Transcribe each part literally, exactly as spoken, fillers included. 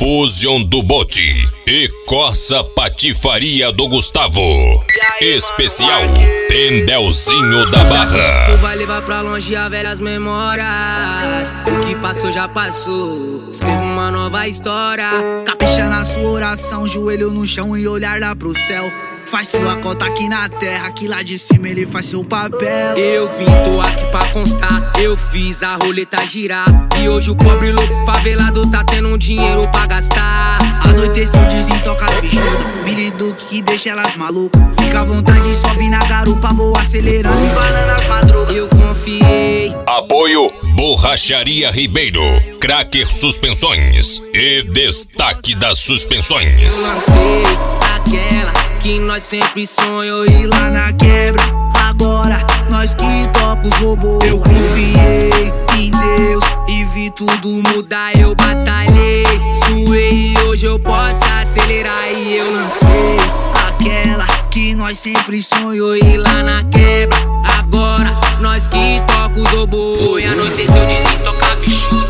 Fusion do Bote e Corsa Patifaria do Gustavo. Especial Tendelzinho da Barra. Tu vai levar pra longe as velhas memórias. O que passou já passou. Escreva uma nova história. Capricha na sua oração, joelho no chão e olhar lá pro céu. Faz sua cota aqui na terra, que lá de cima ele faz seu papel. Eu vim, tô aqui pra constar. Eu fiz a roleta girar. E hoje o pobre louco favelado tá tendo um dinheiro pra gastar. Anoiteceu, desentoca as bichudas, Billy Duke que deixa elas malucas. Fica à vontade, sobe na garupa, vou acelerando e vai nas madrugas. Eu confiei. Apoio Borracharia Ribeiro, Cracker Suspensões e Destaque das Suspensões. Lancei aquela que nós sempre sonhou e lá lá na quebra, agora nós que topa os robôs. Eu confiei em Deus e vi tudo mudar. mudar. Eu batalhei, suei e hoje eu posso acelerar. E eu Lancei aquela que nós sempre sonhou e lá na quebra, agora nós que toca os robôs. Foi anoiteceu, desentoca bicho.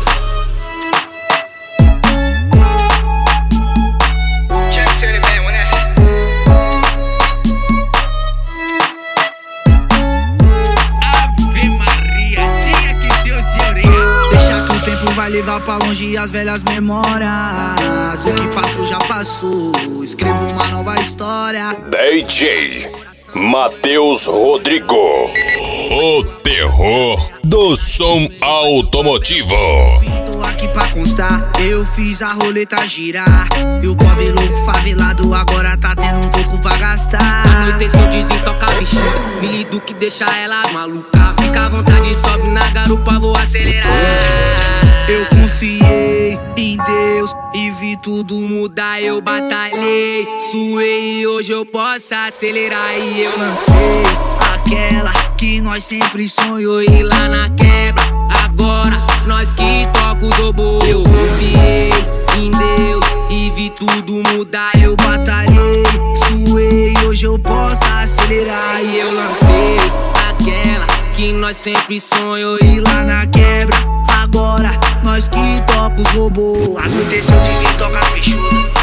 Tinha que ser ele mesmo, né? Ave Maria, tinha que ser o senhorinho. Deixa que o tempo vai levar pra longe as velhas memórias. O que passou já passou, escrevo uma nova história. D J Matheus Rodrigo, o terror do som automotivo. Tô aqui pra constar, eu fiz a roleta girar. E o pobre louco favelado agora tá tendo um pouco pra gastar. Anoiteceu, desentoca bicho. Billy Duke deixa ela maluca. Fica à vontade, sobe na garupa, vou acelerar. Eu confiei em Deus e vi tudo mudar. Mudar, eu batalhei, suei e hoje eu posso acelerar. E eu Lancei aquela que nós sempre sonhou e lá na quebra, agora nós que toca os robôs. Eu confiei em Deus e vi tudo mudar. Eu batalhei, suei e hoje eu posso acelerar. E eu lancei aquela que nós sempre sonhou E lá na quebra, agora nós que toca os robôs. Anoiteceu, desentoca bicho.